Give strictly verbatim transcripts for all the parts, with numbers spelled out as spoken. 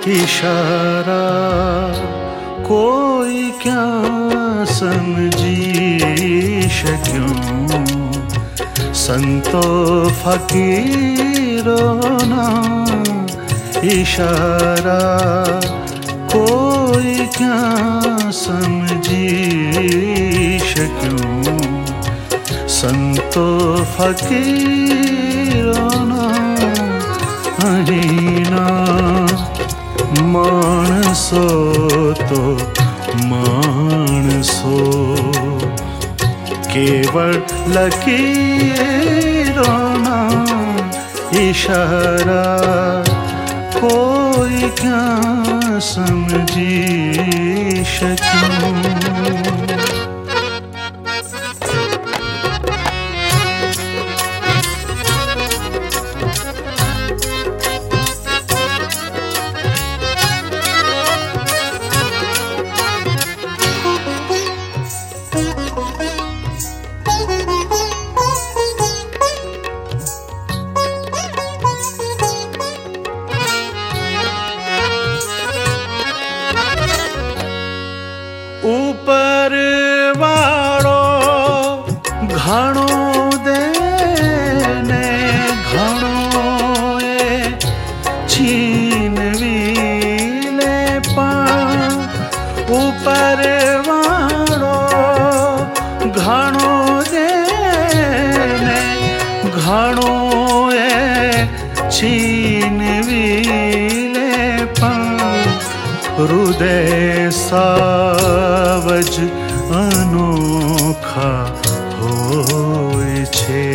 इशारा कोई क्या समझी शक्यों, संतो फकीरों ना इशारा कोई क्या समझी शक्यों, संतो फकीरों ना अहीना मानसो तो मानसो केवल लकीरों ना इशारा कोई क्या समझी शक्यों। ऊपर वालो घणो देने घणो ए छीनवी ले पण, ऊपर वालो घणो देने घणो ए छीनवी ले पण, हृदय सावज अनोखा होय छे,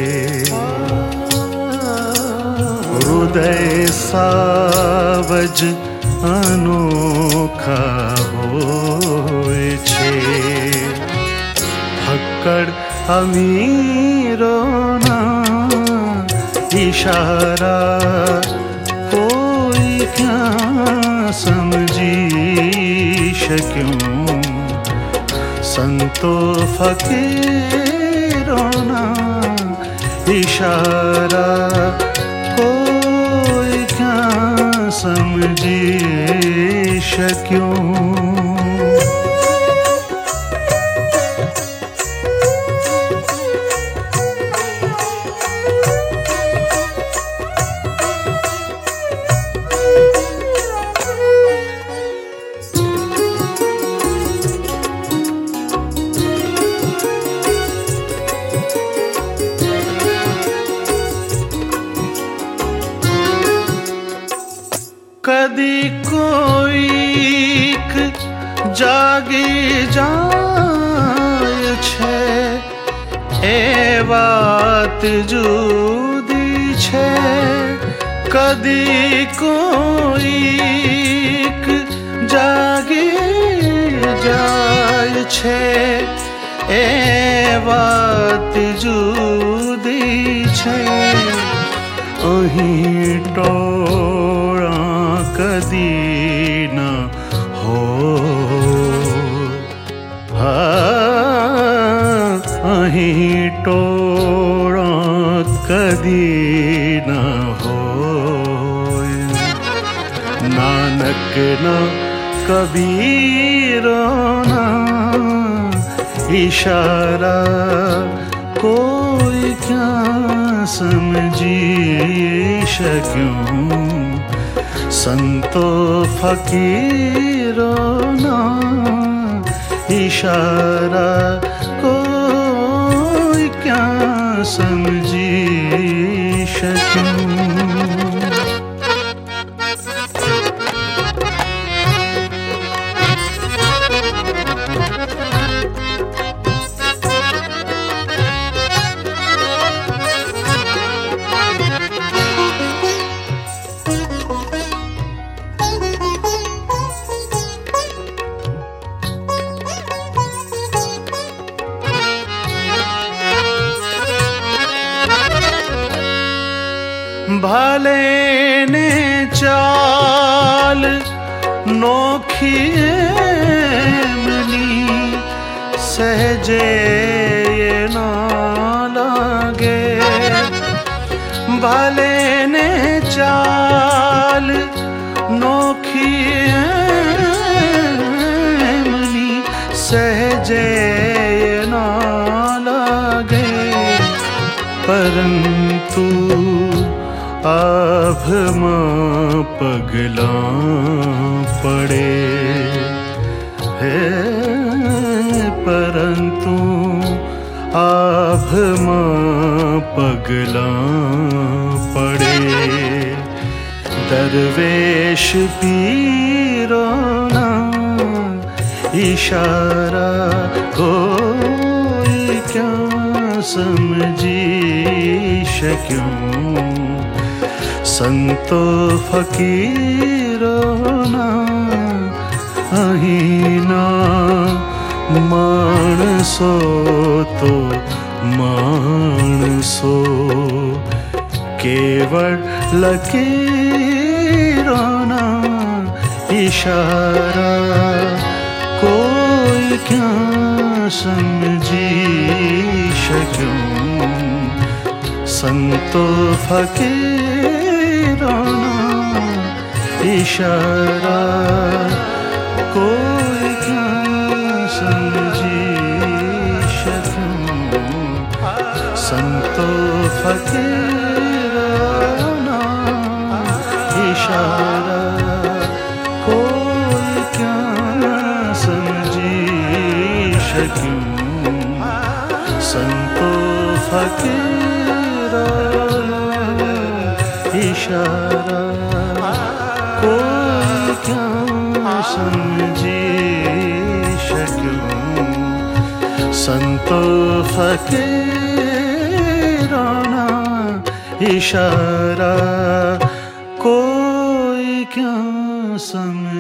हृदय सावज अनोखा होय छे, फक्कड़ अमीरों ना इशारा कोई क्या समझी शक्यों, संतो फकीरों ना इशारा कोई क्या समझी शक्यों। कदी कोईक जागी जाय छे ए बात जुदी छे, कदी कोईक जागी जाय छे ए बात जुदी छे, अहीं टोळा कदी न हो, अहीं टोळा कदी न हो, नानक न कबीरों ना इशारा कोई क्या समझी शक्यों, संतो फकीरों ना इशारा कोई क्या समझी शक्यों। भले ने चाल नोखी मनी सहजे ये ना लागे, भले ने चाल नोखी मनी सहजे ना लागे, परंतु आभ मां पगला पड़े है, परंतु आभ मां पगला पड़े। दरवेश पीरो ना इशारा कोई क्या समझी शक्यों, संतो फकीरो ना अहीना मानसो तो मानसो, केवल लकीरों ना इशारा कोई क्या समझी शक्यों, संतो फकीरों ना इशारा कोई क्या समझी शक्यों, संतो फकीरों ना इशारा कोई क्या समझी शक्यों, संतो फकीरों ना इशारा कोई क्या समझी शक्यों, संतो फकीरों ना इशारा कोई क्या समझी